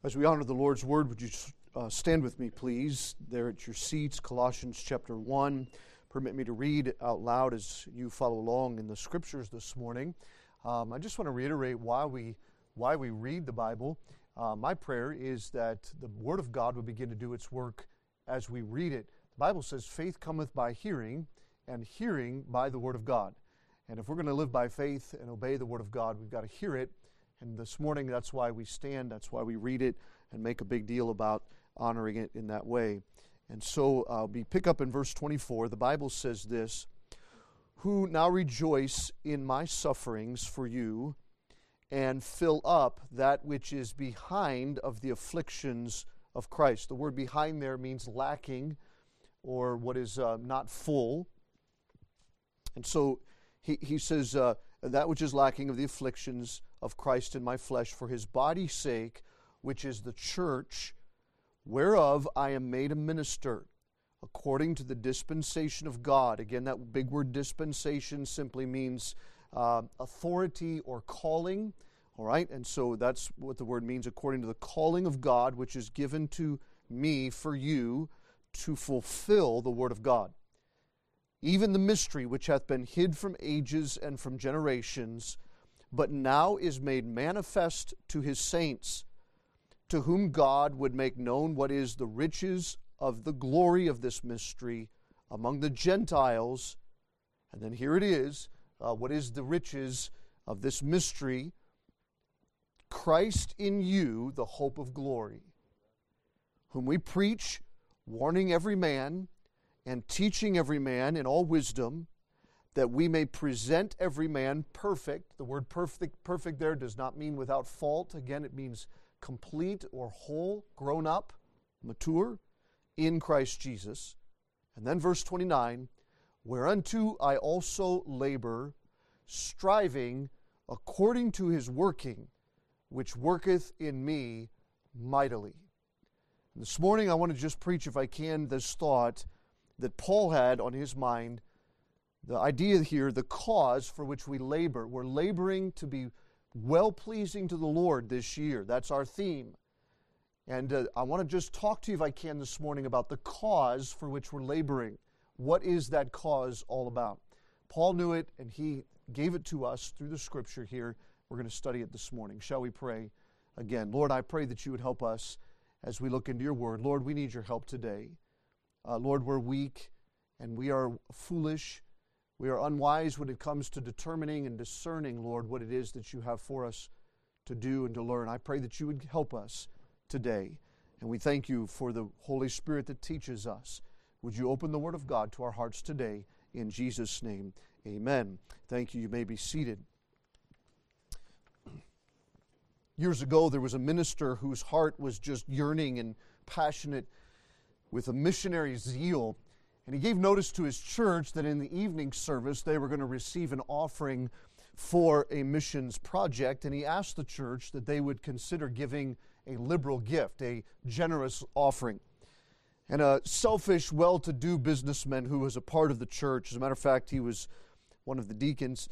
As we honor the Lord's Word, would you stand with me, please, there at your seats, Colossians chapter 1. Permit me to read out loud as you follow along in the Scriptures this morning. I just want to reiterate why we read the Bible. My prayer is that the Word of God would begin to do its work as we read it. The Bible says, faith cometh by hearing, and hearing by the Word of God. And if we're going to live by faith and obey the Word of God, we've got to hear it. And this morning, that's why we stand, that's why we read it, and make a big deal about honoring it in that way. And so we pick up in verse 24. The Bible says this, who now rejoice in my sufferings for you, and fill up that which is behind of the afflictions of Christ. The word behind there means lacking, or what is not full. And so he says, that which is lacking of the afflictions of Christ in my flesh for his body's sake, which is the church, whereof I am made a minister, according to the dispensation of God. Again, that big word dispensation simply means authority or calling. All right, and so that's what the word means, according to the calling of God, which is given to me for you to fulfill the word of God. Even the mystery which hath been hid from ages and from generations, but now is made manifest to his saints, to whom God would make known what is the riches of the glory of this mystery among the Gentiles. And then here it is, what is the riches of this mystery? Christ in you, the hope of glory, whom we preach, warning every man, and teaching every man in all wisdom, that we may present every man perfect. The word perfect there does not mean without fault. Again, it means complete or whole, grown up, mature, in Christ Jesus. And then verse 29, whereunto I also labor, striving according to his working, which worketh in me mightily. And this morning I want to just preach, if I can, this thought that Paul had on his mind. The idea here, the cause for which we labor. We're laboring to be well-pleasing to the Lord this year. That's our theme. And I want to just talk to you, if I can, this morning about the cause for which we're laboring. What is that cause all about? Paul knew it, and he gave it to us through the Scripture here. We're going to study it this morning. Shall we pray again? Lord, I pray that you would help us as we look into your word. Lord, we need your help today. Lord, we're weak, and we are foolish. We are unwise when it comes to determining and discerning, Lord, what it is that you have for us to do and to learn. I pray that you would help us today. And we thank you for the Holy Spirit that teaches us. Would you open the Word of God to our hearts today? In Jesus' name, amen. Thank you. You may be seated. Years ago, there was a minister whose heart was just yearning and passionate with a missionary zeal. And he gave notice to his church that in the evening service they were going to receive an offering for a missions project. And he asked the church that they would consider giving a liberal gift, a generous offering. And a selfish, well-to-do businessman who was a part of the church, as a matter of fact, he was one of the deacons.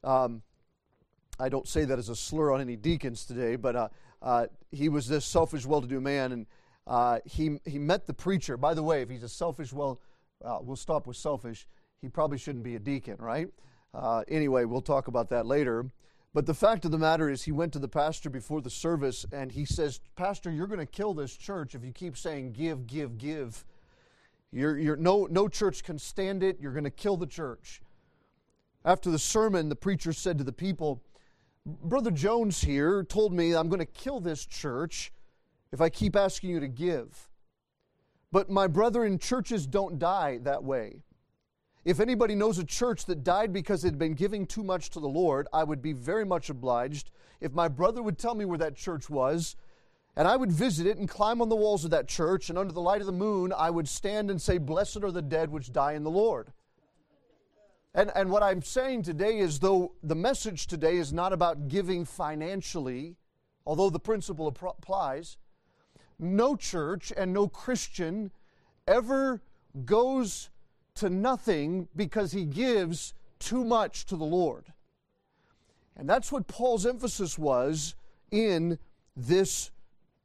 I don't say that as a slur on any deacons today, but he was this selfish, well-to-do man, and he met the preacher. By the way, if he's a selfish, we'll stop with selfish. He probably shouldn't be a deacon, right? Anyway, we'll talk about that later. But the fact of the matter is, he went to the pastor before the service, and he says, Pastor, you're going to kill this church if you keep saying give, give, give. No church can stand it. You're going to kill the church. After the sermon, the preacher said to the people, Brother Jones here told me I'm going to kill this church if I keep asking you to give. But my brethren, churches don't die that way. If anybody knows a church that died because it had been giving too much to the Lord, I would be very much obliged if my brother would tell me where that church was, and I would visit it and climb on the walls of that church, and under the light of the moon, I would stand and say, Blessed are the dead which die in the Lord. And what I'm saying today is, though the message today is not about giving financially, although the principle applies, no church and no Christian ever goes to nothing because he gives too much to the Lord. And that's what Paul's emphasis was in this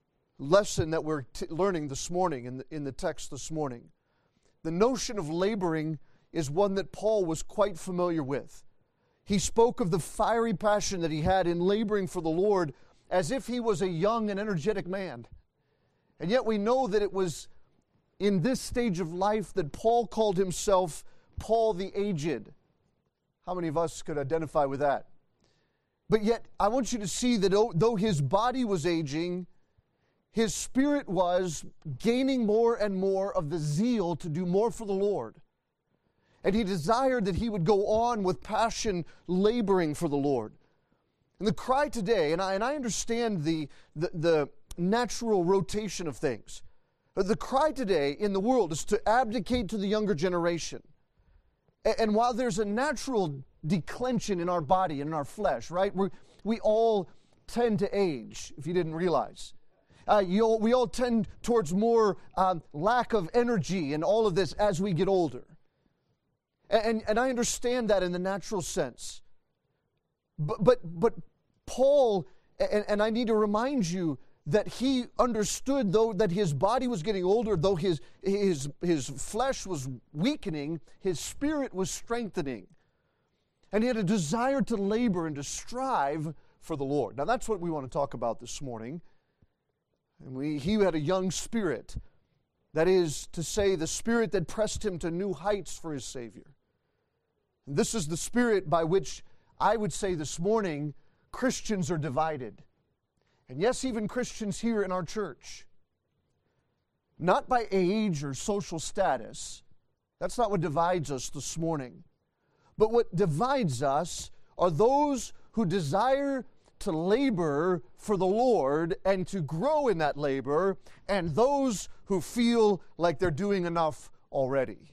lesson that we're learning this morning in the text this morning. The notion of laboring is one that Paul was quite familiar with. He spoke of the fiery passion that he had in laboring for the Lord as if he was a young and energetic man. And yet we know that it was in this stage of life that Paul called himself Paul the Aged. How many of us could identify with that? But yet I want you to see that though his body was aging, his spirit was gaining more and more of the zeal to do more for the Lord. And he desired that he would go on with passion laboring for the Lord. And the cry today, and I understand the natural rotation of things, but the cry today in the world is to abdicate to the younger generation. And while there's a natural declension in our body and in our flesh, right? We all tend to age, if you didn't realize. We all tend towards more lack of energy and all of this as we get older. And I understand that in the natural sense. But Paul, and I need to remind you that he understood, though, that his body was getting older, though his flesh was weakening, his spirit was strengthening. And he had a desire to labor and to strive for the Lord. Now that's what we want to talk about this morning. And he had a young spirit. That is to say, the spirit that pressed him to new heights for his Savior. And this is the spirit by which I would say this morning Christians are divided. And yes, even Christians here in our church. Not by age or social status. That's not what divides us this morning. But what divides us are those who desire to labor for the Lord and to grow in that labor, and those who feel like they're doing enough already.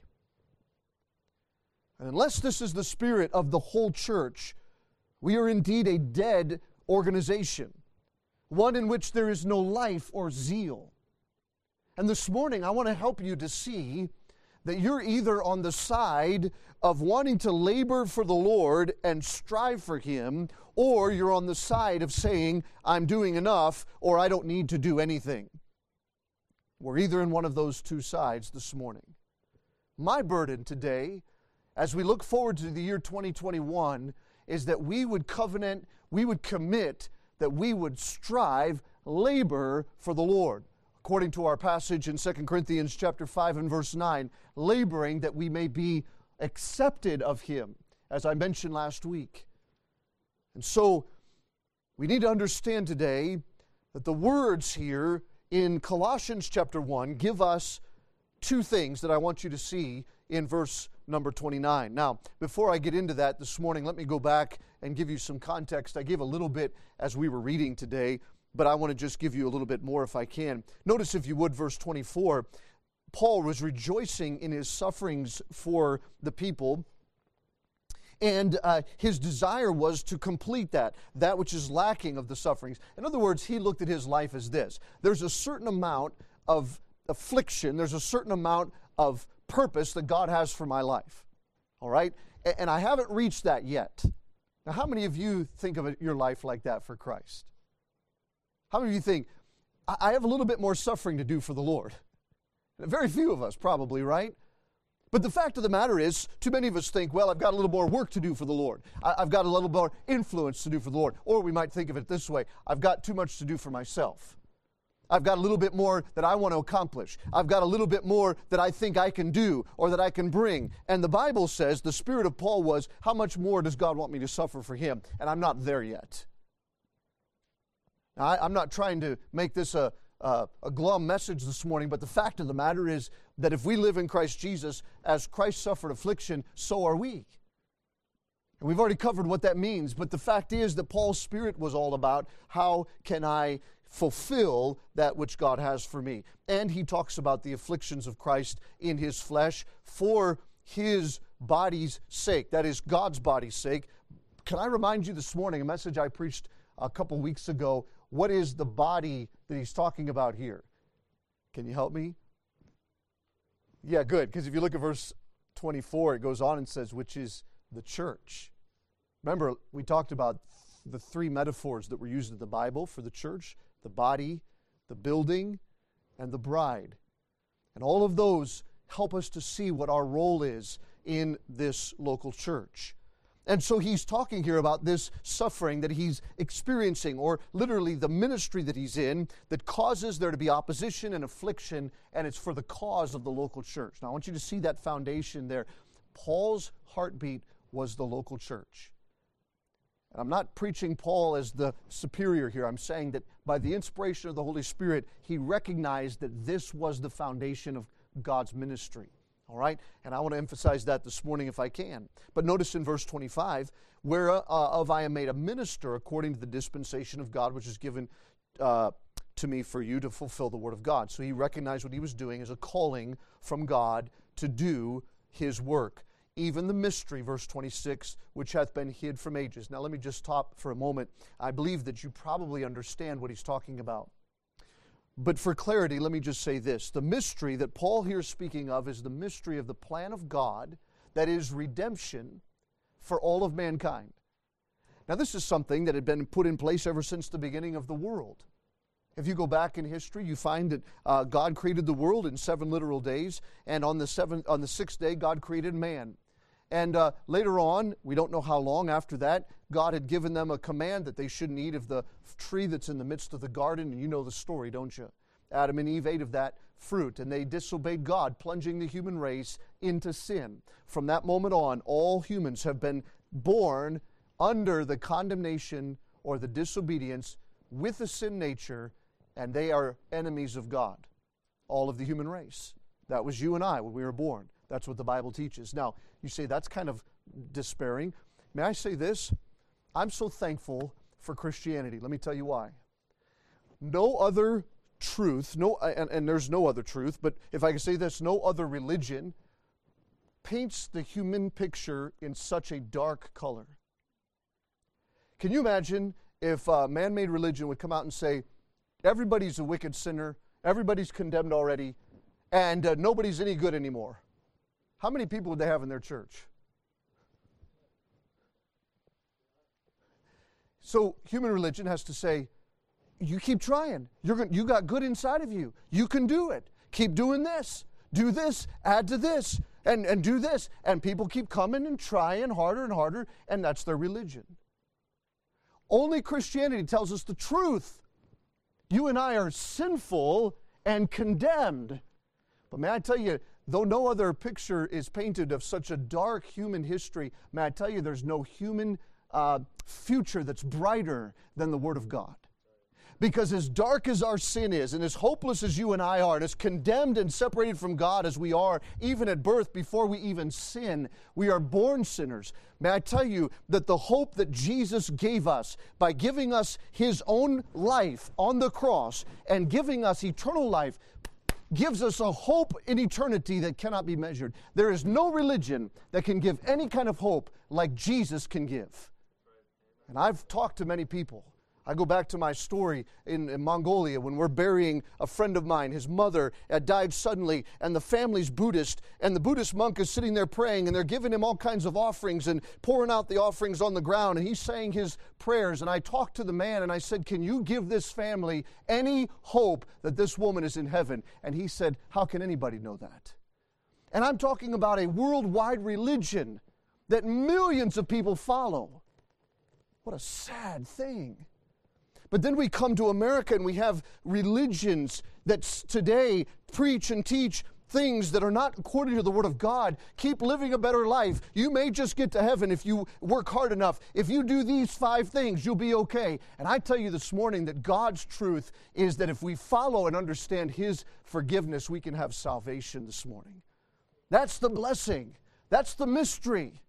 And unless this is the spirit of the whole church, we are indeed a dead organization, one in which there is no life or zeal. And this morning I want to help you to see that you're either on the side of wanting to labor for the Lord and strive for Him, or you're on the side of saying, I'm doing enough, or I don't need to do anything. We're either in one of those two sides this morning. My burden today, as we look forward to the year 2021, is that we would covenant, we would commit, that we would strive, labor for the Lord. According to our passage in 2 Corinthians chapter 5 and verse 9, laboring that we may be accepted of Him, as I mentioned last week. And so, we need to understand today that the words here in Colossians chapter 1 give us two things that I want you to see in verse number 29. Now, before I get into that this morning, let me go back and give you some context. I gave a little bit as we were reading today, but I want to just give you a little bit more if I can. Notice, if you would, verse 24. Paul was rejoicing in his sufferings for the people, and his desire was to complete that which is lacking of the sufferings. In other words, he looked at his life as this. There's a certain amount of affliction, there's a certain amount of purpose that God has for my life. All right? And I haven't reached that yet. Now, how many of you think of your life like that for Christ? How many of you think, I have a little bit more suffering to do for the Lord? Very few of us probably, right? But the fact of the matter is, too many of us think, well, I've got a little more work to do for the Lord. I've got a little more influence to do for the Lord. Or we might think of it this way, I've got too much to do for myself. I've got a little bit more that I want to accomplish. I've got a little bit more that I think I can do or that I can bring. And the Bible says, the spirit of Paul was, how much more does God want me to suffer for Him? And I'm not there yet. Now, I'm not trying to make this a glum message this morning, but the fact of the matter is that if we live in Christ Jesus, as Christ suffered affliction, so are we. And we've already covered what that means, but the fact is that Paul's spirit was all about, how can I fulfill that which God has for me? And he talks about the afflictions of Christ in His flesh for His body's sake, that is, God's body's sake. Can I remind you this morning, a message I preached a couple weeks ago, what is the body that he's talking about here? Can you help me? Yeah, good, because if you look at verse 24, it goes on and says, which is the church. Remember, we talked about the three metaphors that were used in the Bible for the church: the body, the building, and the bride. And all of those help us to see what our role is in this local church. And so he's talking here about this suffering that he's experiencing, or literally the ministry that he's in, that causes there to be opposition and affliction, and it's for the cause of the local church. Now I want you to see that foundation there. Paul's heartbeat was the local church. I'm not preaching Paul as the superior here. I'm saying that by the inspiration of the Holy Spirit, he recognized that this was the foundation of God's ministry. All right? And I want to emphasize that this morning if I can. But notice in verse 25, whereof I am made a minister according to the dispensation of God, which is given to me for you to fulfill the word of God. So he recognized what he was doing as a calling from God to do his work. Even the mystery, verse 26, which hath been hid from ages. Now let me just stop for a moment. I believe that you probably understand what he's talking about. But for clarity, let me just say this. The mystery that Paul here is speaking of is the mystery of the plan of God, that is redemption for all of mankind. Now this is something that had been put in place ever since the beginning of the world. If you go back in history, you find that God created the world in 7 literal days, and on the sixth day, God created man. And later on, we don't know how long after that, God had given them a command that they shouldn't eat of the tree that's in the midst of the garden, and you know the story, don't you? Adam and Eve ate of that fruit, and they disobeyed God, plunging the human race into sin. From that moment on, all humans have been born under the condemnation or the disobedience with a sin nature, and they are enemies of God, all of the human race. That was you and I when we were born. That's what the Bible teaches. Now, you say that's kind of despairing. May I say this? I'm so thankful for Christianity. Let me tell you why. No other truth, and there's no other truth, but if I can say this, no other religion paints the human picture in such a dark color. Can you imagine if man-made religion would come out and say, everybody's a wicked sinner, everybody's condemned already, and nobody's any good anymore? How many people would they have in their church? So human religion has to say, you keep trying. You got good inside of you. You can do it. Keep doing this. Do this. Add to this. And do this. And people keep coming and trying harder and harder, and that's their religion. Only Christianity tells us the truth. You and I are sinful and condemned. But may I tell you, though no other picture is painted of such a dark human history, may I tell you there's no human future that's brighter than the Word of God. Because as dark as our sin is, and as hopeless as you and I are, and as condemned and separated from God as we are, even at birth, before we even sin, we are born sinners. May I tell you that the hope that Jesus gave us by giving us His own life on the cross and giving us eternal life gives us a hope in eternity that cannot be measured. There is no religion that can give any kind of hope like Jesus can give. And I've talked to many people. I go back to my story in Mongolia when we're burying a friend of mine. His mother had died suddenly, and the family's Buddhist, and the Buddhist monk is sitting there praying, and they're giving him all kinds of offerings and pouring out the offerings on the ground, and he's saying his prayers. And I talked to the man, and I said, can you give this family any hope that this woman is in heaven? And he said, how can anybody know that? And I'm talking about a worldwide religion that millions of people follow. What a sad thing. But then we come to America and we have religions that today preach and teach things that are not according to the Word of God. Keep living a better life. You may just get to heaven if you work hard enough. If you do these 5 things, you'll be okay. And I tell you this morning that God's truth is that if we follow and understand His forgiveness, we can have salvation this morning. That's the blessing. That's the mystery.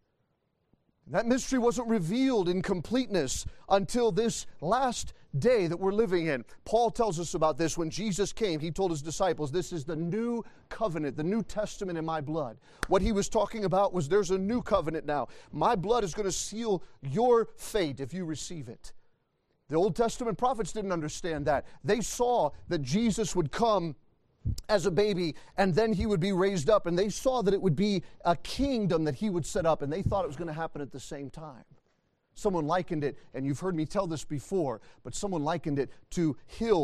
That mystery wasn't revealed in completeness until this last day that we're living in. Paul tells us about this. When Jesus came, He told His disciples, this is the new covenant, the New Testament in my blood. What He was talking about was there's a new covenant now. My blood is going to seal your fate if you receive it. The Old Testament prophets didn't understand that. They saw that Jesus would come as a baby, and then He would be raised up, and they saw that it would be a kingdom that He would set up, and they thought it was going to happen at the same time. Someone likened it, and you've heard me tell this before, but someone likened it to hills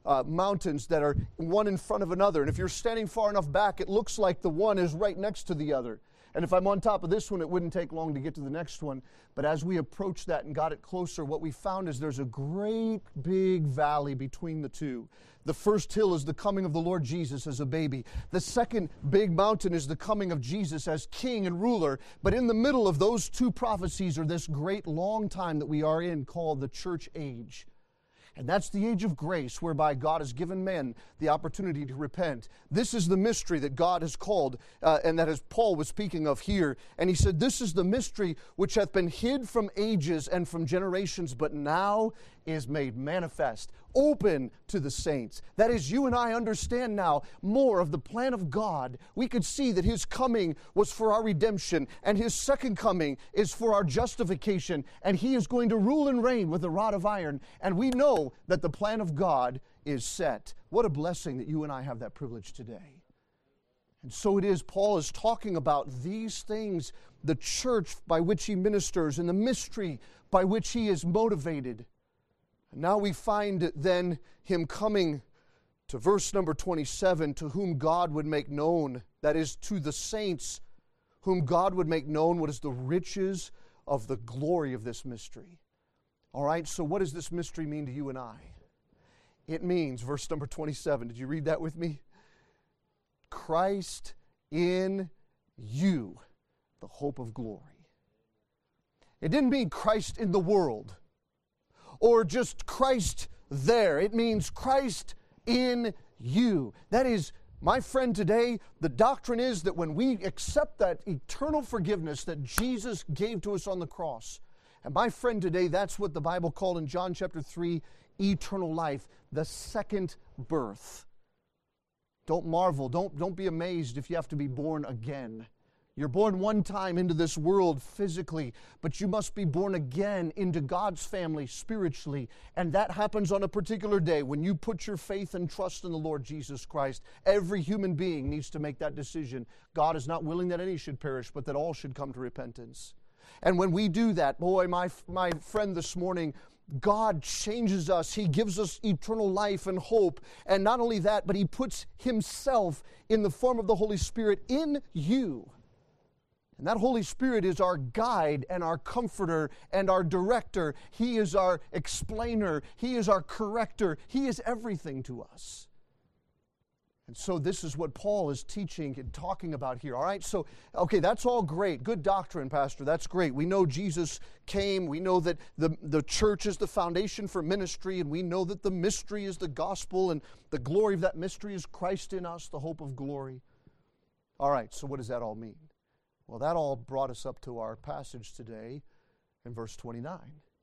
mountains that are one in front of another. And if you're standing far enough back, it looks like the one is right next to the other. And if I'm on top of this one, it wouldn't take long to get to the next one. But as we approached that and got it closer, what we found is there's a great big valley between the two. The first hill is the coming of the Lord Jesus as a baby. The second big mountain is the coming of Jesus as king and ruler. But in the middle of those two prophecies are this great long time that we are in called the church age. And that's the age of grace whereby God has given men the opportunity to repent. This is the mystery that God has called, and that as Paul was speaking of here. And he said, this is the mystery which hath been hid from ages and from generations, but now is made manifest, open to the saints. That is, you and I understand now more of the plan of God. We could see that His coming was for our redemption, and His second coming is for our justification, and He is going to rule and reign with a rod of iron. And we know that the plan of God is set. What a blessing that you and I have that privilege today. And so it is, Paul is talking about these things, the church by which he ministers, and the mystery by which he is motivated. Now we find then him coming to verse number 27, to whom God would make known, that is, to the saints, whom God would make known what is the riches of the glory of this mystery. All right, so what does this mystery mean to you and I? It means, verse number 27, did you read that with me? Christ in you, the hope of glory. It didn't mean Christ in the world, or just Christ there. It means Christ in you. That is, my friend, today, the doctrine is that when we accept that eternal forgiveness that Jesus gave to us on the cross, and my friend, today, that's what the Bible called in John chapter 3, eternal life, the second birth. Don't marvel, don't be amazed if you have to be born again. You're born one time into this world physically, but you must be born again into God's family spiritually. And that happens on a particular day when you put your faith and trust in the Lord Jesus Christ. Every human being needs to make that decision. God is not willing that any should perish, but that all should come to repentance. And when we do that, boy, my friend, this morning, God changes us. He gives us eternal life and hope. And not only that, but He puts Himself in the form of the Holy Spirit in you. And that Holy Spirit is our guide and our comforter and our director. He is our explainer. He is our corrector. He is everything to us. And so this is what Paul is teaching and talking about here. All right, so, okay, that's all great. Good doctrine, Pastor. That's great. We know Jesus came. We know that the church is the foundation for ministry, and we know that the mystery is the gospel, and the glory of that mystery is Christ in us, the hope of glory. All right, so what does that all mean? Well, that all brought us up to our passage today in verse 29.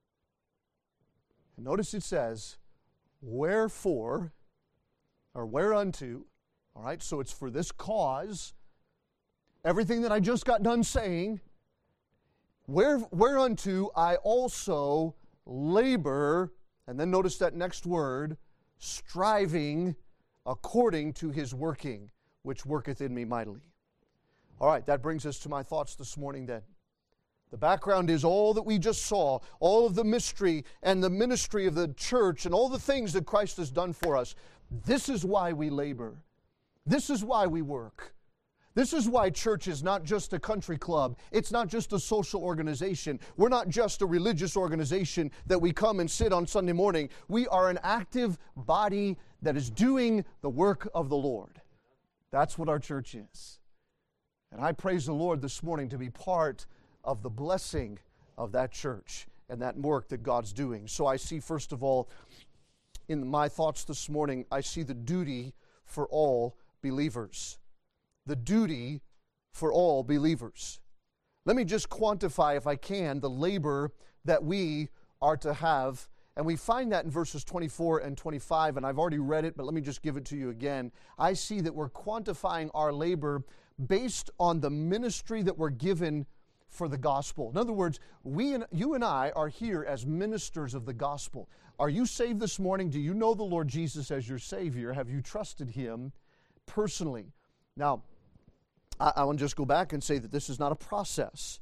And notice it says, wherefore, or whereunto, all right, so it's for this cause, everything that I just got done saying, whereunto I also labor, and then notice that next word, striving according to His working, which worketh in me mightily. All right, that brings us to my thoughts this morning then. The background is all that we just saw, all of the mystery and the ministry of the church and all the things that Christ has done for us. This is why we labor. This is why we work. This is why church is not just a country club. It's not just a social organization. We're not just a religious organization that we come and sit on Sunday morning. We are an active body that is doing the work of the Lord. That's what our church is. And I praise the Lord this morning to be part of the blessing of that church and that work that God's doing. So I see, first of all, in my thoughts this morning, I see the duty for all believers. The duty for all believers. Let me just quantify, if I can, the labor that we are to have. And we find that in verses 24 and 25, and I've already read it, but let me just give it to you again. I see that we're quantifying our labor based on the ministry that we're given for the gospel. In other words, you and I are here as ministers of the gospel. Are you saved this morning? Do you know the Lord Jesus as your Savior? Have you trusted Him personally? Now, I want to just go back and say that this is not a process.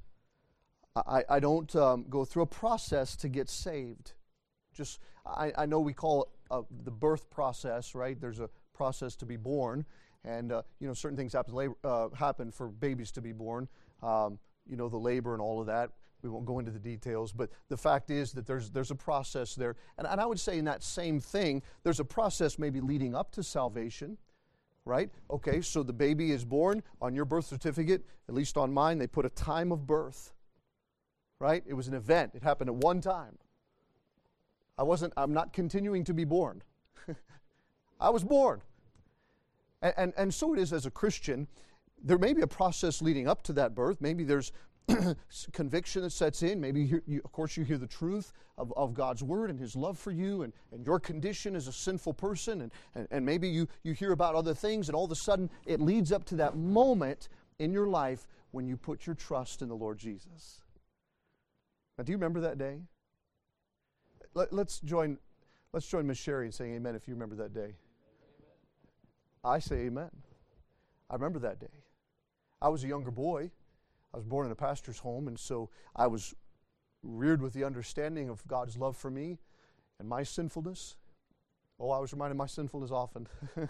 I don't go through a process to get saved. I know we call the birth process, right? There's a process to be born, and certain things happen for babies to be born. The labor and all of that. We won't go into the details, but the fact is that there's a process there. And I would say in that same thing, there's a process maybe leading up to salvation, right? Okay, so the baby is born. On your birth certificate, at least on mine, they put a time of birth, right? It was an event. It happened at one time. I'm not continuing to be born. I was born. And so it is as a Christian. There may be a process leading up to that birth. Maybe there's conviction that sets in. Maybe, of course, you hear the truth of God's Word and His love for you and your condition as a sinful person. And maybe you hear about other things, and all of a sudden it leads up to that moment in your life when you put your trust in the Lord Jesus. Now, do you remember that day? Let's join Miss Sherry in saying amen if you remember that day. I say amen. I remember that day. I was a younger boy. I was born in a pastor's home, and so I was reared with the understanding of God's love for me and my sinfulness. Oh, I was reminded of my sinfulness often.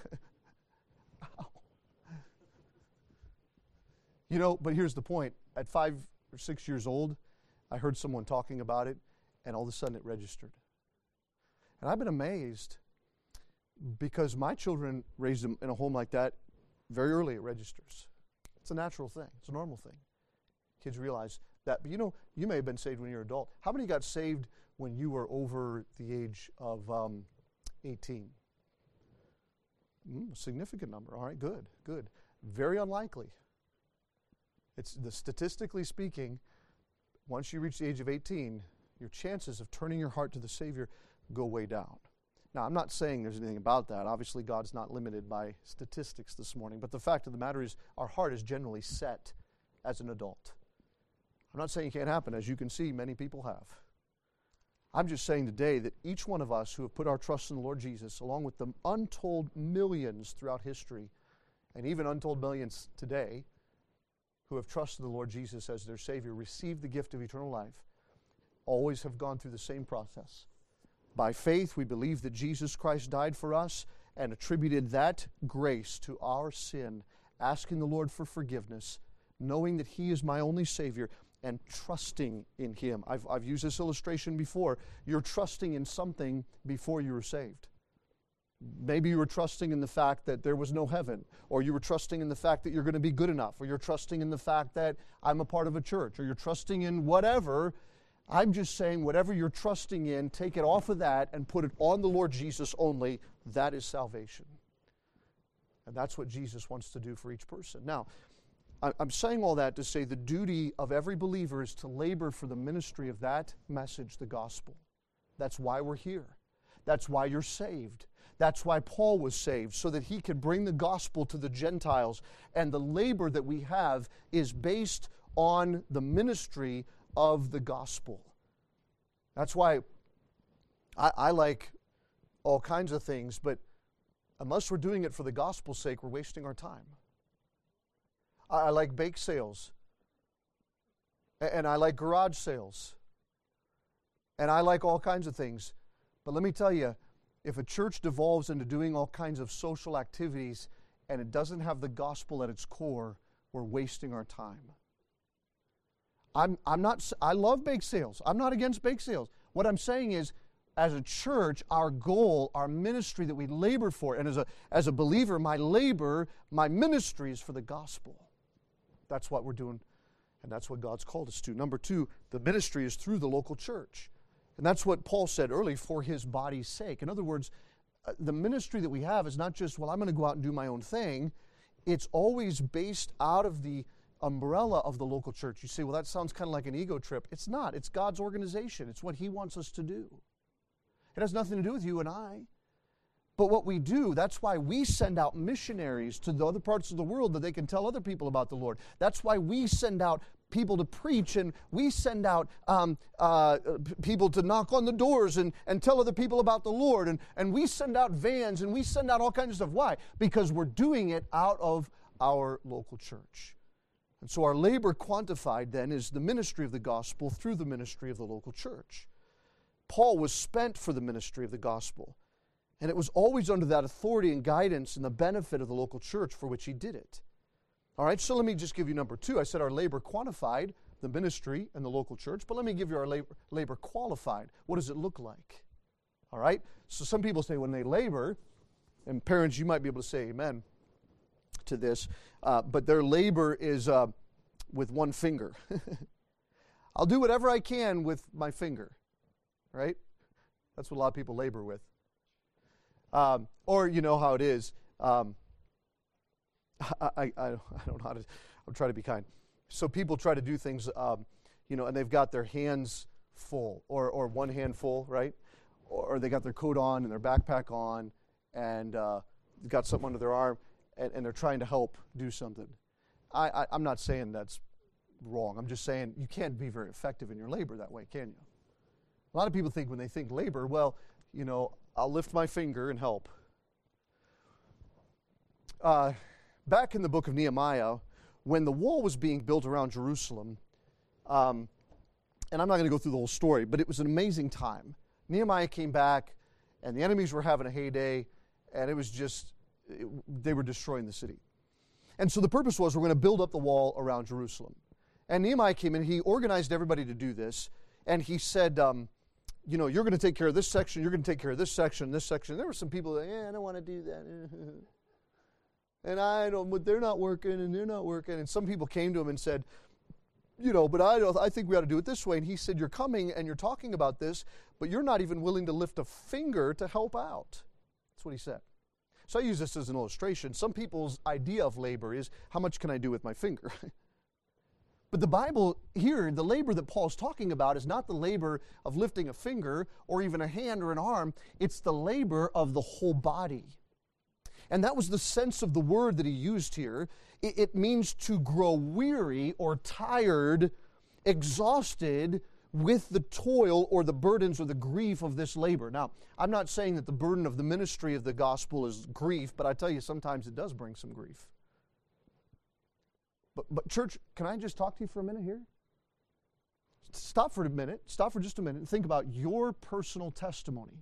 But here's the point. At 5 or 6 years old, I heard someone talking about it, and all of a sudden it registered. And I've been amazed because my children raised them in a home like that very early. It registers. It's a natural thing. It's a normal thing. Kids realize that. But you may have been saved when you were an adult. How many got saved when you were over the age of 18? A significant number. All right, good. Very unlikely. Statistically speaking, once you reach the age of 18, your chances of turning your heart to the Savior go way down. Now, I'm not saying there's anything about that. Obviously, God's not limited by statistics this morning. But the fact of the matter is, our heart is generally set as an adult. I'm not saying it can't happen. As you can see, many people have. I'm just saying today that each one of us who have put our trust in the Lord Jesus, along with the untold millions throughout history, and even untold millions today, who have trusted the Lord Jesus as their Savior, received the gift of eternal life, always have gone through the same process. By faith, we believe that Jesus Christ died for us and attributed that grace to our sin, asking the Lord for forgiveness, knowing that He is my only Savior, and trusting in Him. I've used this illustration before. You're trusting in something before you were saved. Maybe you were trusting in the fact that there was no heaven, or you were trusting in the fact that you're going to be good enough, or you're trusting in the fact that I'm a part of a church, or you're trusting in whatever. I'm just saying whatever you're trusting in, take it off of that and put it on the Lord Jesus only. That is salvation. And that's what Jesus wants to do for each person. Now, I'm saying all that to say the duty of every believer is to labor for the ministry of that message, the gospel. That's why we're here. That's why you're saved. That's why Paul was saved, so that he could bring the gospel to the Gentiles. And the labor that we have is based on the ministry of the gospel. That's why I like all kinds of things, but unless we're doing it for the gospel's sake, we're wasting our time. I like bake sales, and I like garage sales, and I like all kinds of things. But let me tell you, if a church devolves into doing all kinds of social activities and it doesn't have the gospel at its core, we're wasting our time. I love bake sales. I'm not against bake sales. What I'm saying is, as a church, our goal, our ministry that we labor for, and as a believer, my ministry is for the gospel. That's what we're doing, and that's what God's called us to. Number 2, the ministry is through the local church. And that's what Paul said earlier, for his body's sake. In other words, the ministry that we have is not just, well, I'm going to go out and do my own thing. It's always based out of the umbrella of the local church. You say, well, that sounds kind of like an ego trip. It's not. It's God's organization. It's what He wants us to do. It has nothing to do with you and I. But what we do, that's why we send out missionaries to the other parts of the world that they can tell other people about the Lord. That's why we send out people to preach, and we send out people to knock on the doors and tell other people about the Lord. And we send out vans, and we send out all kinds of stuff. Why? Because we're doing it out of our local church. And so our labor quantified then is the ministry of the gospel through the ministry of the local church. Paul was spent for the ministry of the gospel. And it was always under that authority and guidance and the benefit of the local church for which he did it. All right, so let me just give you number 2. I said our labor quantified, the ministry and the local church, but let me give you our labor qualified. What does it look like? All right, so some people say when they labor, and parents, you might be able to say amen to this, but their labor is with one finger. I'll do whatever I can with my finger, right? That's what a lot of people labor with. Or you know how it is. I don't know how to. I'm trying to be kind. So people try to do things, and they've got their hands full, or one hand full, right? Or they got their coat on and their backpack on, and they've got something under their arm, and they're trying to help do something. I'm not saying that's wrong. I'm just saying you can't be very effective in your labor that way, can you? A lot of people think when they think labor, well, I'll lift my finger and help. Back in the book of Nehemiah, when the wall was being built around Jerusalem, and I'm not going to go through the whole story, but it was an amazing time. Nehemiah came back, and the enemies were having a heyday, and it was just, they were destroying the city. And so the purpose was we're going to build up the wall around Jerusalem. And Nehemiah came in, he organized everybody to do this, and he said, you're going to take care of this section, you're going to take care of this section, this section. There were some people that, I don't want to do that. And they're not working, and they're not working. And some people came to him and said, but I think we ought to do it this way. And he said, you're coming and you're talking about this, but you're not even willing to lift a finger to help out. That's what he said. So I use this as an illustration. Some people's idea of labor is, how much can I do with my finger? But the Bible here, the labor that Paul's talking about is not the labor of lifting a finger or even a hand or an arm. It's the labor of the whole body. And that was the sense of the word that he used here. It means to grow weary or tired, exhausted with the toil or the burdens or the grief of this labor. Now, I'm not saying that the burden of the ministry of the gospel is grief, but I tell you, sometimes it does bring some grief. But church, can I just talk to you for a minute here? Stop for just a minute, and think about your personal testimony.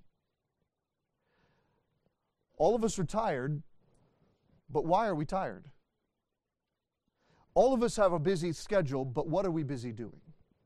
All of us are tired, but why are we tired? All of us have a busy schedule, but what are we busy doing?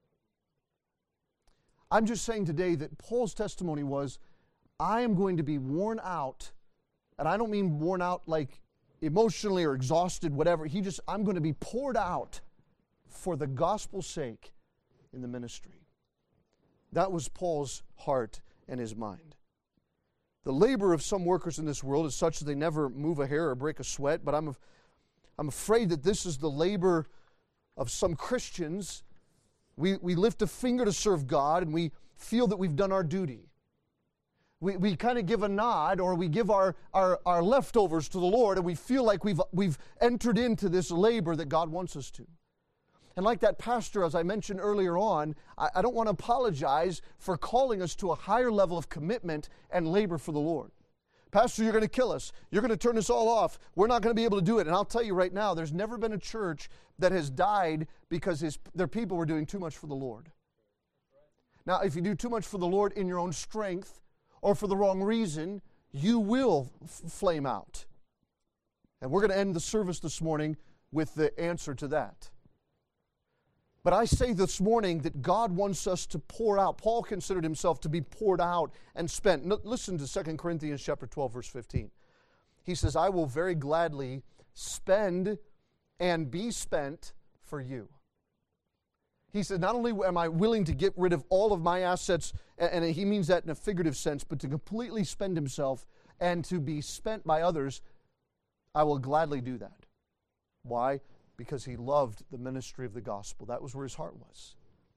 I'm just saying today that Paul's testimony was, I am going to be worn out, and I don't mean worn out like emotionally or exhausted, whatever. I'm going to be poured out for the gospel's sake in the ministry. That was Paul's heart and his mind. The labor of some workers in this world is such that they never move a hair or break a sweat, but I'm afraid that this is the labor of some Christians. We lift a finger to serve God, and we feel that we've done our duty. We kind of give a nod, or we give our leftovers to the Lord, and we feel like we've entered into this labor that God wants us to. And like that pastor, as I mentioned earlier on, I don't want to apologize for calling us to a higher level of commitment and labor for the Lord. Pastor, you're going to kill us. You're going to turn us all off. We're not going to be able to do it. And I'll tell you right now, there's never been a church that has died because their people were doing too much for the Lord. Now, if you do too much for the Lord in your own strength, or for the wrong reason, you will flame out. And we're going to end the service this morning with the answer to that. But I say this morning that God wants us to pour out. Paul considered himself to be poured out and spent. Listen to 2 Corinthians chapter 12, verse 15. He says, I will very gladly spend and be spent for you. He said, not only am I willing to get rid of all of my assets, and he means that in a figurative sense, but to completely spend himself and to be spent by others, I will gladly do that. Why? Because he loved the ministry of the gospel. That was where his heart was.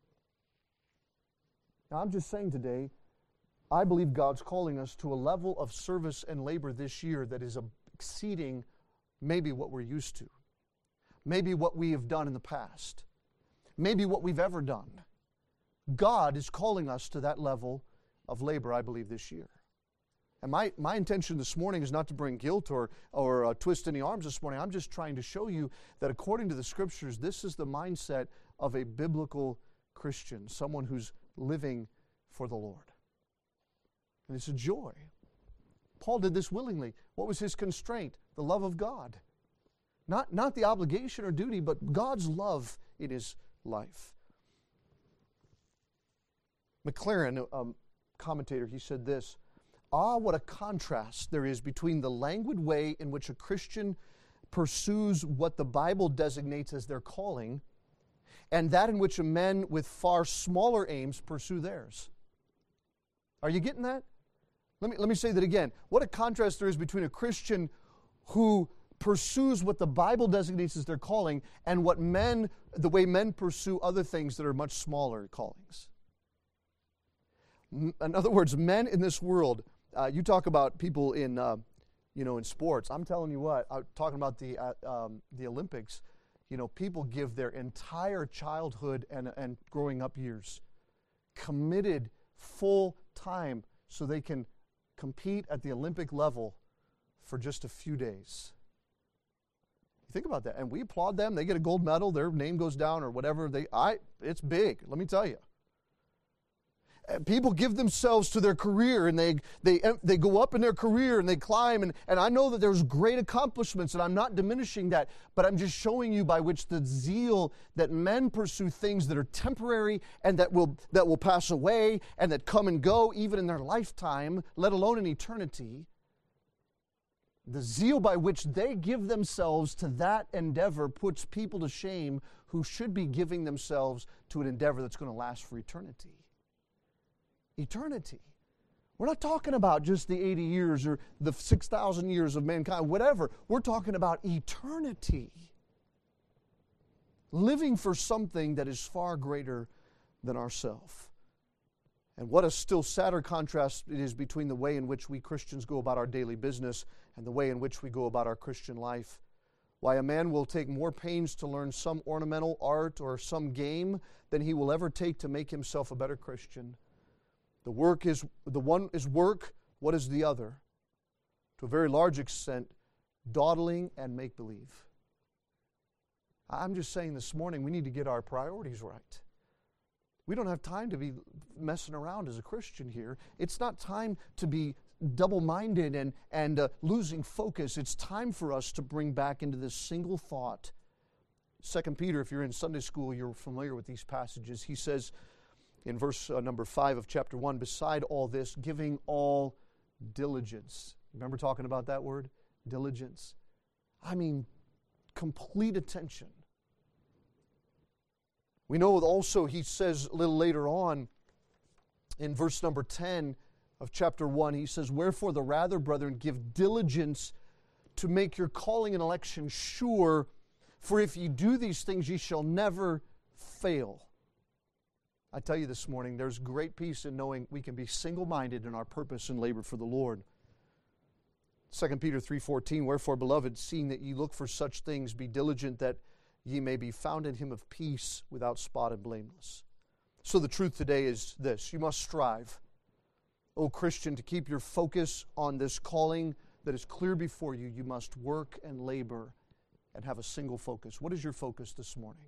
Now, I'm just saying today, I believe God's calling us to a level of service and labor this year that is exceeding maybe what we're used to, maybe what we have done in the past. Maybe what we've ever done. God is calling us to that level of labor, I believe, this year. And my intention this morning is not to bring guilt or twist any arms this morning. I'm just trying to show you that according to the Scriptures, this is the mindset of a biblical Christian, someone who's living for the Lord. And it's a joy. Paul did this willingly. What was his constraint? The love of God. Not the obligation or duty, but God's love in his life. McLaren, commentator, he said this, what a contrast there is between the languid way in which a Christian pursues what the Bible designates as their calling and that in which men with far smaller aims pursue theirs. Are you getting that? Let me say that again. What a contrast there is between a Christian who pursues what the Bible designates as their calling and the way men pursue other things that are much smaller callings. In other words, men in this world, you talk about people in sports. I'm telling you what, I'm talking about the Olympics. People give their entire childhood and growing up years, committed full time so they can compete at the Olympic level for just a few days. You think about that, and we applaud them. They get a gold medal, their name goes down or whatever. It's big, let me tell you. People give themselves to their career, and they go up in their career, and they climb, and I know that there's great accomplishments, and I'm not diminishing that, but I'm just showing you by which the zeal that men pursue things that are temporary and that will pass away and that come and go even in their lifetime, let alone in eternity. The zeal by which they give themselves to that endeavor puts people to shame who should be giving themselves to an endeavor that's going to last for eternity. Eternity. We're not talking about just the 80 years or the 6,000 years of mankind, whatever. We're talking about eternity. Living for something that is far greater than ourselves. And what a still sadder contrast it is between the way in which we Christians go about our daily business and the way in which we go about our Christian life. Why a man will take more pains to learn some ornamental art or some game than he will ever take to make himself a better Christian. The one is work, what is the other? To a very large extent, dawdling and make-believe. I'm just saying this morning we need to get our priorities right. We don't have time to be messing around as a Christian here. It's not time to be double-minded and losing focus. It's time for us to bring back into this single thought. 2 Peter, if you're in Sunday school, you're familiar with these passages. He says, in verse number 5 of chapter 1, beside all this, giving all diligence. Remember talking about that word? Diligence. I mean, complete attention. We know also, he says a little later on, in verse number 10 of chapter 1, he says, wherefore the rather, brethren, give diligence to make your calling and election sure, for if ye do these things, ye shall never fail. I tell you this morning, there's great peace in knowing we can be single-minded in our purpose and labor for the Lord. 2 Peter 3:14, wherefore, beloved, seeing that ye look for such things, be diligent that ye may be found in him of peace, without spot and blameless. So the truth today is this: you must strive, O Christian, to keep your focus on this calling that is clear before you. You must work and labor and have a single focus. What is your focus this morning?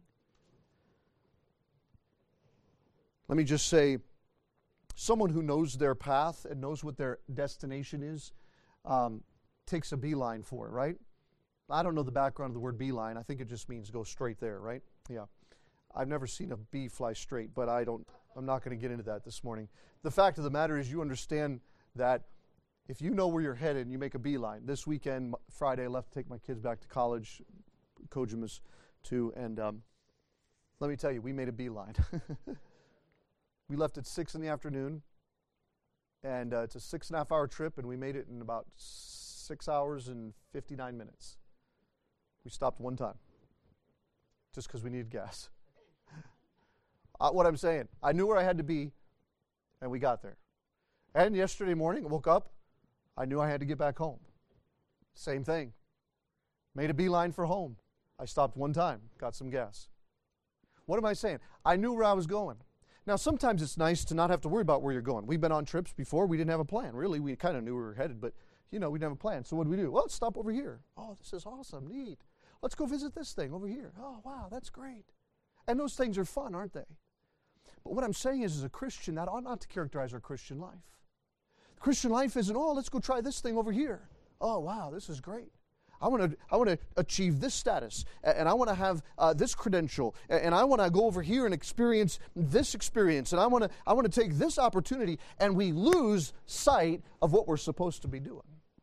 Let me just say, someone who knows their path and knows what their destination is takes a beeline for it, right? I don't know the background of the word beeline. I think it just means go straight there, right? Yeah. I've never seen a bee fly straight, but I'm not going to get into that this morning. The fact of the matter is you understand that if you know where you're headed and you make a beeline. This weekend, Friday, I left to take my kids back to college, Kojima's too, and let me tell you, we made a beeline. We left at 6 in the afternoon, and it's a 6.5 hour trip, and we made it in about 6 hours and 59 minutes. We stopped one time, just because we needed gas. What I'm saying, I knew where I had to be, and we got there. And yesterday morning, I woke up, I knew I had to get back home. Same thing. Made a beeline for home. I stopped one time, got some gas. What am I saying? I knew where I was going. Now, sometimes it's nice to not have to worry about where you're going. We've been on trips before. We didn't have a plan. Really, we kind of knew where we were headed, but, we didn't have a plan. So what did we do? Well, let's stop over here. Oh, this is awesome, neat. Let's go visit this thing over here. Oh, wow, that's great. And those things are fun, aren't they? But what I'm saying is, as a Christian, that ought not to characterize our Christian life. Christian life isn't, oh, let's go try this thing over here. Oh, wow, this is great. I want to achieve this status, and I want to have this credential, and I want to go over here and experience this experience, and I want to take this opportunity, and we lose sight of what we're supposed to be doing.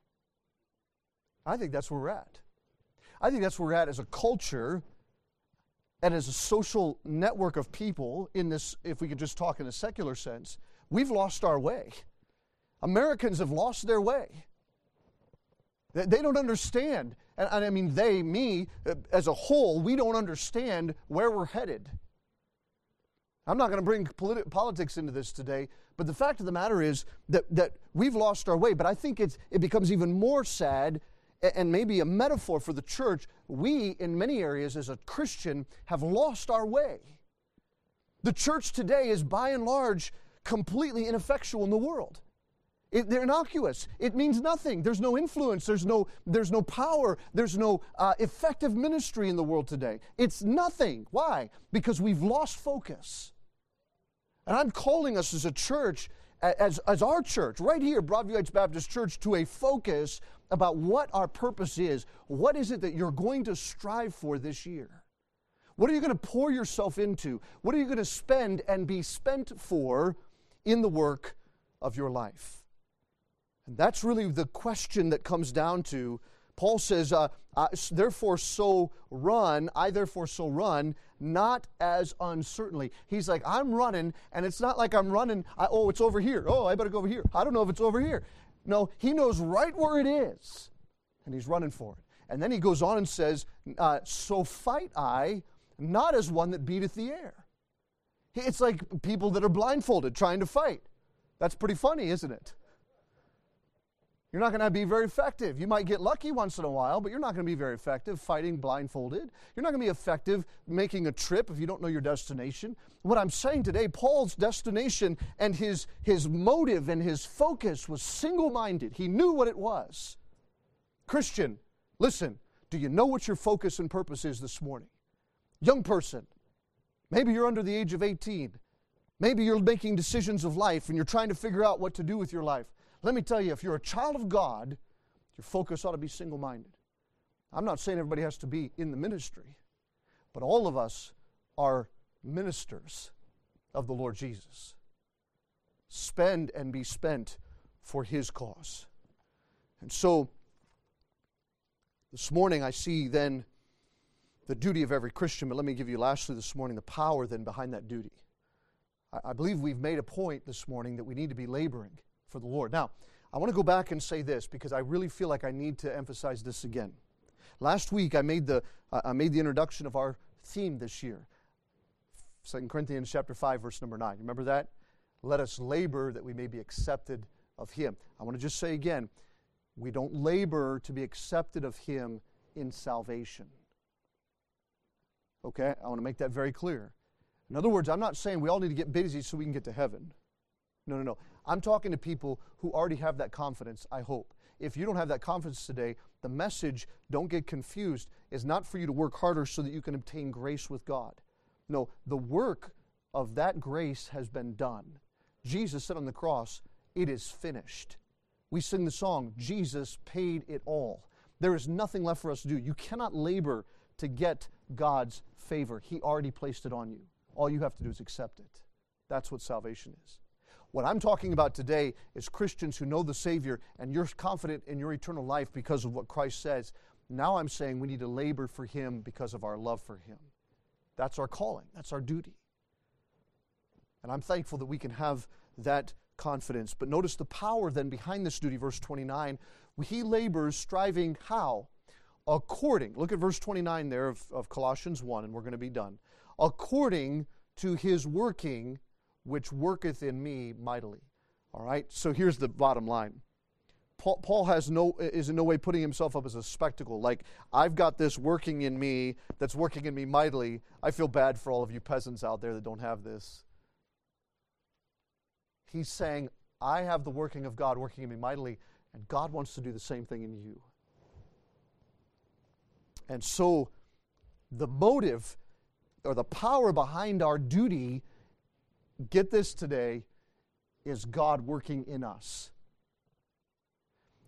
I think that's where we're at. I think that's where we're at as a culture and as a social network of people in this, if we could just talk in a secular sense. We've lost our way. Americans have lost their way. They don't understand, and I mean they, me, as a whole, we don't understand where we're headed. I'm not going to bring politics into this today, but the fact of the matter is that we've lost our way. But I think it becomes even more sad, and maybe a metaphor for the church. We, in many areas as a Christian, have lost our way. The church today is by and large completely ineffectual in the world. They're innocuous. It means nothing. There's no influence. There's no power. There's no effective ministry in the world today. It's nothing. Why? Because we've lost focus. And I'm calling us as a church, as our church, right here, Broadview Heights Baptist Church, to a focus about what our purpose is. What is it that you're going to strive for this year? What are you going to pour yourself into? What are you going to spend and be spent for in the work of your life? And that's really the question that comes down to. Paul says, therefore so run, not as uncertainly. He's like, I'm running, and it's not like I'm running, it's over here. Oh, I better go over here. I don't know if it's over here. No, he knows right where it is, and he's running for it. And then he goes on and says, so fight I, not as one that beateth the air. It's like people that are blindfolded trying to fight. That's pretty funny, isn't it? You're not going to be very effective. You might get lucky once in a while, but you're not going to be very effective fighting blindfolded. You're not going to be effective making a trip if you don't know your destination. What I'm saying today, Paul's destination and his motive and his focus was single-minded. He knew what it was. Christian, listen, do you know what your focus and purpose is this morning? Young person, maybe you're under the age of 18. Maybe you're making decisions of life and you're trying to figure out what to do with your life. Let me tell you, if you're a child of God, your focus ought to be single-minded. I'm not saying everybody has to be in the ministry, but all of us are ministers of the Lord Jesus. Spend and be spent for His cause. And so, this morning I see then the duty of every Christian, but let me give you lastly this morning the power then behind that duty. I believe we've made a point this morning that we need to be laboring for the Lord. Now, I want to go back and say this because I really feel like I need to emphasize this again. Last week I made the introduction of our theme this year. 2 Corinthians chapter 5, verse number 9. Remember that? Let us labor that we may be accepted of Him. I want to just say again, we don't labor to be accepted of Him in salvation. Okay? I want to make that very clear. In other words, I'm not saying we all need to get busy so we can get to heaven. No. I'm talking to people who already have that confidence, I hope. If you don't have that confidence today, the message, don't get confused, is not for you to work harder so that you can obtain grace with God. No, the work of that grace has been done. Jesus said on the cross, it is finished. We sing the song, Jesus paid it all. There is nothing left for us to do. You cannot labor to get God's favor. He already placed it on you. All you have to do is accept it. That's what salvation is. What I'm talking about today is Christians who know the Savior and you're confident in your eternal life because of what Christ says. Now I'm saying we need to labor for Him because of our love for Him. That's our calling. That's our duty. And I'm thankful that we can have that confidence. But notice the power then behind this duty, verse 29. He labors striving how? According. Look at verse 29 there of Colossians 1, and we're going to be done. According to His working, which worketh in me mightily. All right? So here's the bottom line. Paul is in no way putting himself up as a spectacle. Like, I've got this working in me that's working in me mightily. I feel bad for all of you peasants out there that don't have this. He's saying, I have the working of God working in me mightily, and God wants to do the same thing in you. And so, the motive or the power behind our duty, get this today, is God working in us.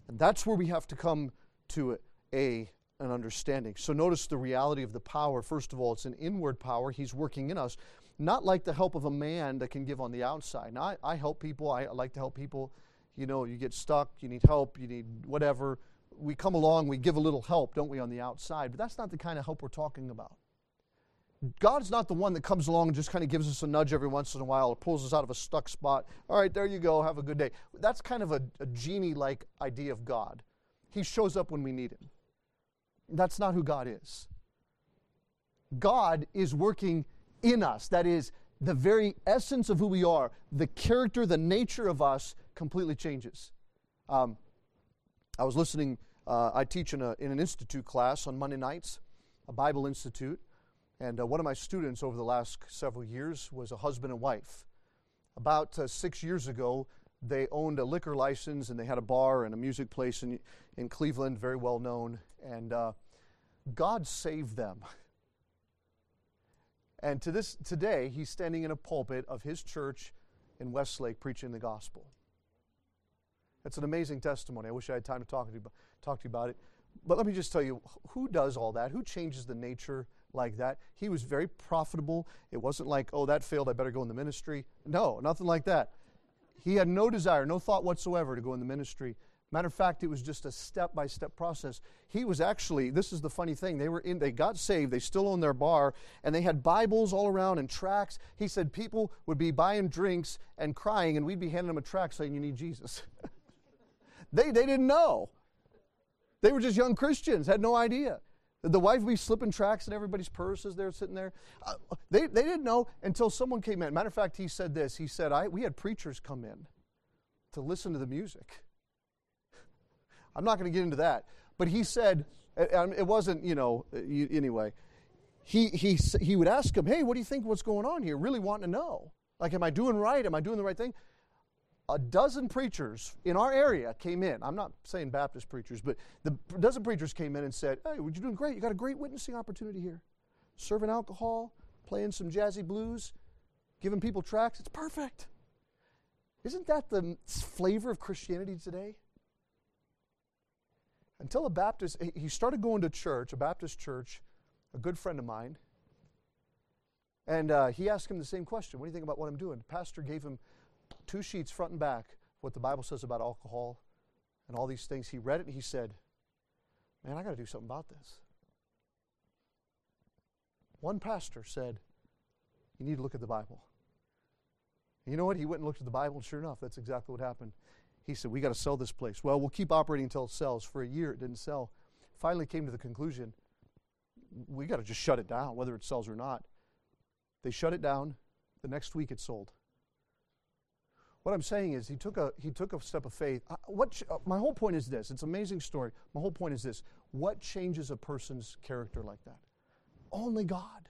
And that's where we have to come to an understanding. So notice the reality of the power. First of all, it's an inward power. He's working in us. Not like the help of a man that can give on the outside. Now, I help people. I like to help people. You know, you get stuck, you need help, you need whatever. We come along, we give a little help, don't we, on the outside. But that's not the kind of help we're talking about. God's not the one that comes along and just kind of gives us a nudge every once in a while or pulls us out of a stuck spot. All right, there you go, have a good day. That's kind of a genie-like idea of God. He shows up when we need Him. That's not who God is. God is working in us. That is, the very essence of who we are, the character, the nature of us completely changes. I was listening, I teach in an institute class on Monday nights, a Bible institute, and one of my students over the last several years was a husband and wife. About 6 years ago, they owned a liquor license and they had a bar and a music place in Cleveland, very well known, and God saved them. And today, he's standing in a pulpit of his church in Westlake preaching the gospel. It's an amazing testimony. I wish I had time to talk to you about it. But let me just tell you, who does all that? Who changes the nature like that? He was very profitable. It wasn't like, oh, that failed, I better go in the ministry. No, nothing like that. He had no desire, no thought whatsoever to go in the ministry. Matter of fact, it was just a step-by-step process. He was actually, this is the funny thing, they got saved, they still own their bar, and they had Bibles all around and tracts. He said people would be buying drinks and crying, and we'd be handing them a tract saying, you need Jesus. They didn't know. They were just young Christians, had no idea. The wife would be slipping tracts in everybody's purses there, sitting there. They didn't know until someone came in. Matter of fact, he said this. He said, we had preachers come in to listen to the music. I'm not going to get into that. But he said, it wasn't, anyway. He would ask him, hey, what do you think what's going on here? Really wanting to know. Like, am I doing right? Am I doing the right thing? A dozen preachers in our area came in. I'm not saying Baptist preachers, but a dozen preachers came in and said, hey, you're doing great. You got a great witnessing opportunity here. Serving alcohol, playing some jazzy blues, giving people tracts. It's perfect. Isn't that the flavor of Christianity today? Until he started going to church, a Baptist church, a good friend of mine, and he asked him the same question. What do you think about what I'm doing? The pastor gave him 2 sheets front and back, what the Bible says about alcohol and all these things. He read it and he said, man, I got to do something about this. One pastor said, you need to look at the Bible. And you know what? He went and looked at the Bible, and sure enough, that's exactly what happened. He said, we got to sell this place. Well, we'll keep operating until it sells. For a year, it didn't sell. Finally came to the conclusion, we got to just shut it down, whether it sells or not. They shut it down. The next week, it sold. What I'm saying is he took a step of faith. My whole point is this. It's an amazing story. My whole point is this. What changes a person's character like that? Only God.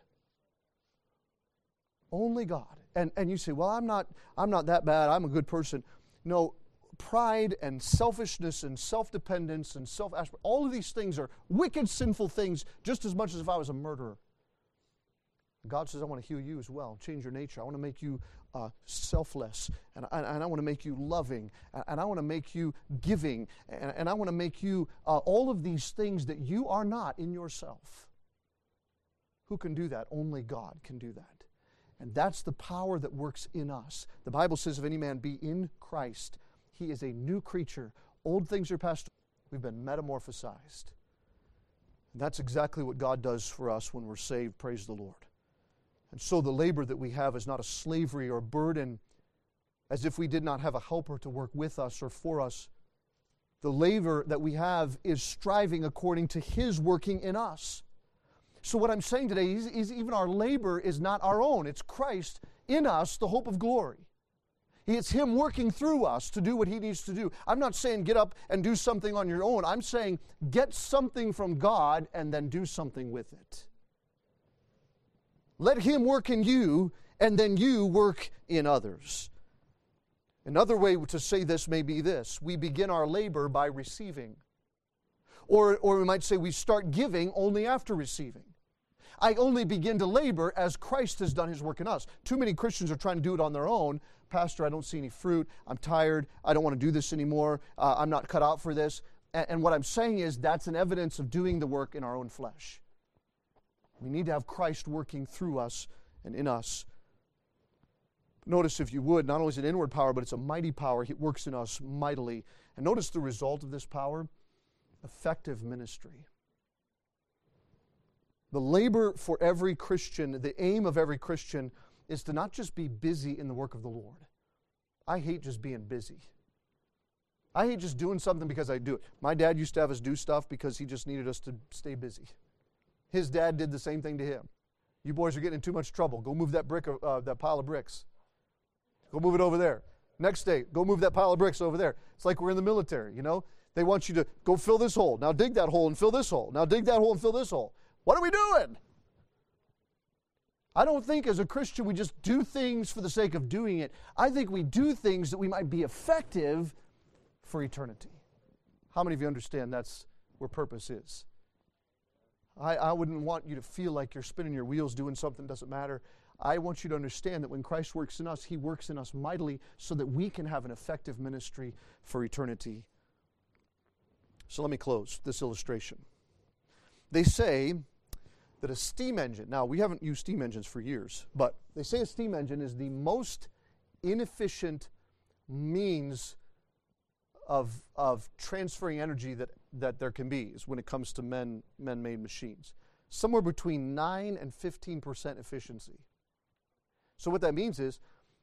Only God. And you say, well, I'm not that bad. I'm a good person. No, pride and selfishness and self-dependence and self-aspiration, all of these things are wicked, sinful things just as much as if I was a murderer. God says, I want to heal you as well, change your nature. I want to make you selfless, and I want to make you loving, and I want to make you giving, and I want to make you all of these things that you are not in yourself. Who can do that? Only God can do that. And that's the power that works in us. The Bible says, if any man be in Christ, he is a new creature. Old things are passed away. We've been metamorphosized. And that's exactly what God does for us when we're saved. Praise the Lord. And so the labor that we have is not a slavery or a burden, as if we did not have a helper to work with us or for us. The labor that we have is striving according to His working in us. So what I'm saying today is even our labor is not our own. It's Christ in us, the hope of glory. It's Him working through us to do what He needs to do. I'm not saying get up and do something on your own. I'm saying get something from God and then do something with it. Let Him work in you, and then you work in others. Another way to say this may be this. We begin our labor by receiving. Or we might say we start giving only after receiving. I only begin to labor as Christ has done his work in us. Too many Christians are trying to do it on their own. Pastor, I don't see any fruit. I'm tired. I don't want to do this anymore. I'm not cut out for this. And what I'm saying is that's an evidence of doing the work in our own flesh. We need to have Christ working through us and in us. Notice, if you would, not only is it inward power, but it's a mighty power. He works in us mightily. And notice the result of this power: effective ministry. The labor for every Christian, the aim of every Christian, is to not just be busy in the work of the Lord. I hate just being busy. I hate just doing something because I do it. My dad used to have us do stuff because he just needed us to stay busy. His dad did the same thing to him. You boys are getting in too much trouble. Go move that that pile of bricks. Go move it over there. Next day, go move that pile of bricks over there. It's like we're in the military, you know? They want you to go fill this hole. Now dig that hole and fill this hole. Now dig that hole and fill this hole. What are we doing? I don't think as a Christian we just do things for the sake of doing it. I think we do things that we might be effective for eternity. How many of you understand that's where purpose is? I wouldn't want you to feel like you're spinning your wheels doing something that doesn't matter. I want you to understand that when Christ works in us, he works in us mightily so that we can have an effective ministry for eternity. So let me close this illustration. They say that a steam engine, now we haven't used steam engines for years, but they say a steam engine is the most inefficient means of transferring energy that there can be is when it comes to man-made machines. Somewhere between 9 and 15% efficiency. So what that means is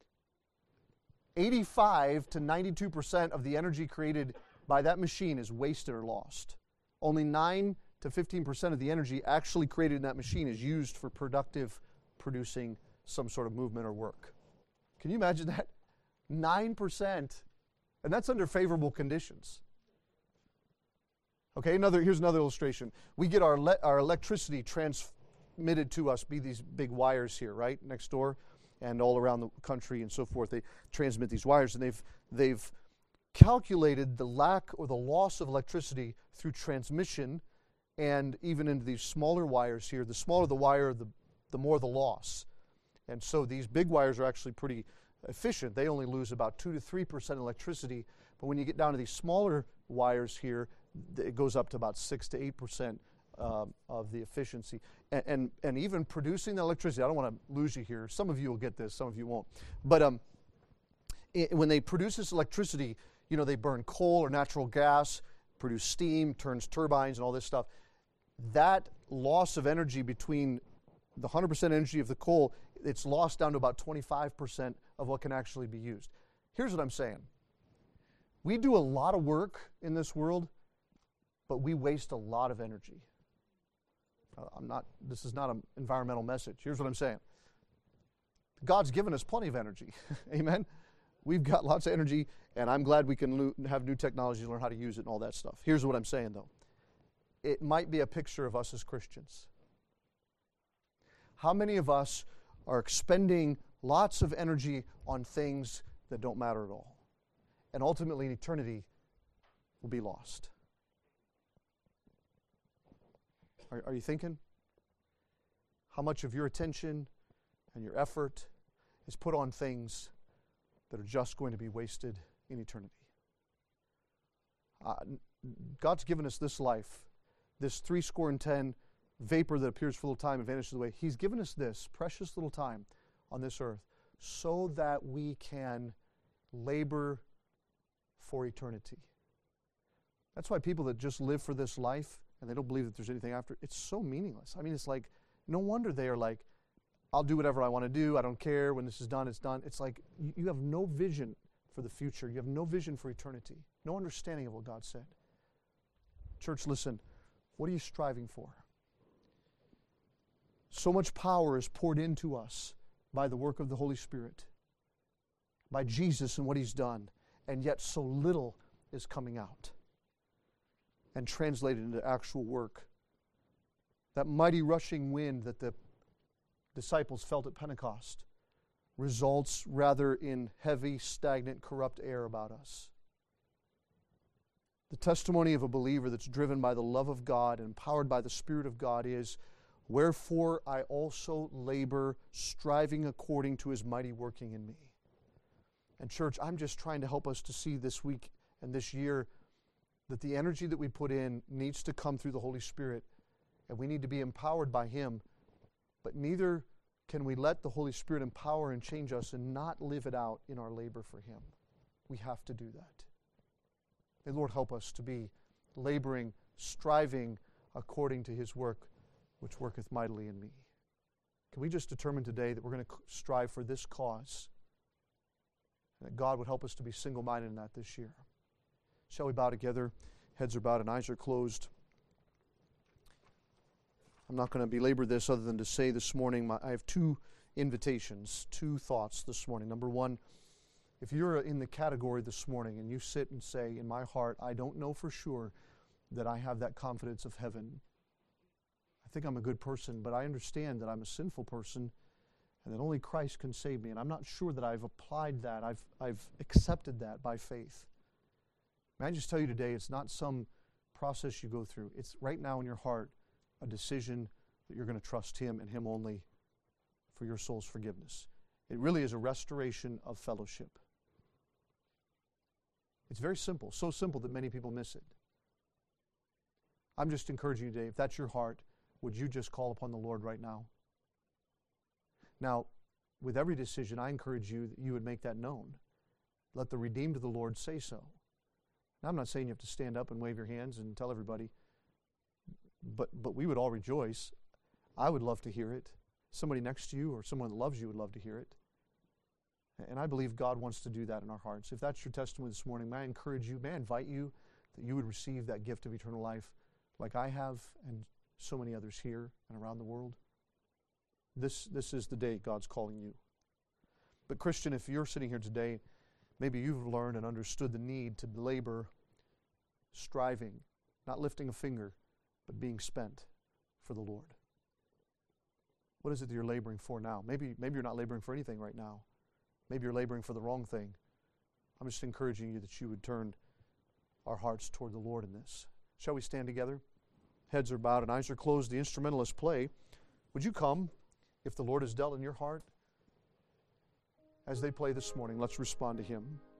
85 to 92% of the energy created by that machine is wasted or lost. Only 9 to 15% of the energy actually created in that machine is used for producing some sort of movement or work. Can you imagine that? 9%. And that's under favorable conditions. Okay, here's another illustration. We get our electricity transmitted to us by these big wires here, right, next door, and all around the country and so forth. They transmit these wires, and they've calculated the lack or the loss of electricity through transmission, and even into these smaller wires here. The smaller the wire, the more the loss. And so these big wires are actually pretty efficient. They only lose about 2 to 3% electricity, but when you get down to these smaller wires here, it goes up to about 6 to 8% of the efficiency. And even producing the electricity, I don't want to lose you here. Some of you will get this, some of you won't. But when they produce this electricity, you know, they burn coal or natural gas, produce steam, turns turbines and all this stuff. That loss of energy between the 100% energy of the coal, it's lost down to about 25% of what can actually be used. Here's what I'm saying. We do a lot of work in this world, but we waste a lot of energy. This is not an environmental message. Here's what I'm saying. God's given us plenty of energy. Amen? We've got lots of energy, and I'm glad we can have new technology to learn how to use it and all that stuff. Here's what I'm saying, though. It might be a picture of us as Christians. How many of us are expending lots of energy on things that don't matter at all? And ultimately, in eternity, will be lost. Are you thinking? How much of your attention and your effort is put on things that are just going to be wasted in eternity? God's given us this life, this 70 vapor that appears for a little time and vanishes away. He's given us this precious little time on this earth so that we can labor for eternity. That's why people that just live for this life and they don't believe that there's anything after, it's so meaningless. I mean, it's like, no wonder they are like, I'll do whatever I want to do. I don't care. When this is done, it's done. It's like you have no vision for the future. You have no vision for eternity. No understanding of what God said. Church, listen. What are you striving for? So much power is poured into us by the work of the Holy Spirit, by Jesus and what He's done, and yet so little is coming out and translated into actual work. That mighty rushing wind that the disciples felt at Pentecost results rather in heavy, stagnant, corrupt air about us. The testimony of a believer that's driven by the love of God and empowered by the Spirit of God is, Wherefore I also labor, striving according to His mighty working in me. And church, I'm just trying to help us to see this week and this year that the energy that we put in needs to come through the Holy Spirit, and we need to be empowered by Him, but neither can we let the Holy Spirit empower and change us and not live it out in our labor for Him. We have to do that. May Lord help us to be laboring, striving according to His work, which worketh mightily in me. Can we just determine today that we're going to strive for this cause, and that God would help us to be single-minded in that this year? Shall we bow together? Heads are bowed and eyes are closed. I'm not going to belabor this other than to say this morning, I have two invitations, two thoughts this morning. Number one, if you're in the category this morning and you sit and say, in my heart, I don't know for sure that I have that confidence of heaven. I think I'm a good person, but I understand that I'm a sinful person and that only Christ can save me. And I'm not sure that I've applied that, I've accepted that by faith. May I just tell you today, it's not some process you go through. It's right now in your heart a decision that you're going to trust Him and Him only for your soul's forgiveness. It really is a restoration of fellowship. It's very simple, so simple that many people miss it. I'm just encouraging you today, if that's your heart, would you just call upon the Lord right now? Now, with every decision, I encourage you that you would make that known. Let the redeemed of the Lord say so. Now, I'm not saying you have to stand up and wave your hands and tell everybody, but we would all rejoice. I would love to hear it. Somebody next to you or someone that loves you would love to hear it. And I believe God wants to do that in our hearts. If that's your testimony this morning, may I encourage you, may I invite you that you would receive that gift of eternal life like I have and so many others here and around the world. This is the day God's calling you. But Christian, if you're sitting here today, maybe you've learned and understood the need to labor, striving, not lifting a finger, but being spent for the Lord. What is it that you're laboring for now? Maybe you're not laboring for anything right now. Maybe you're laboring for the wrong thing. I'm just encouraging you that you would turn our hearts toward the Lord in this. Shall we stand together? Heads are bowed and eyes are closed. The instrumentalists play. Would you come if the Lord has dealt in your heart? As they play this morning, let's respond to Him.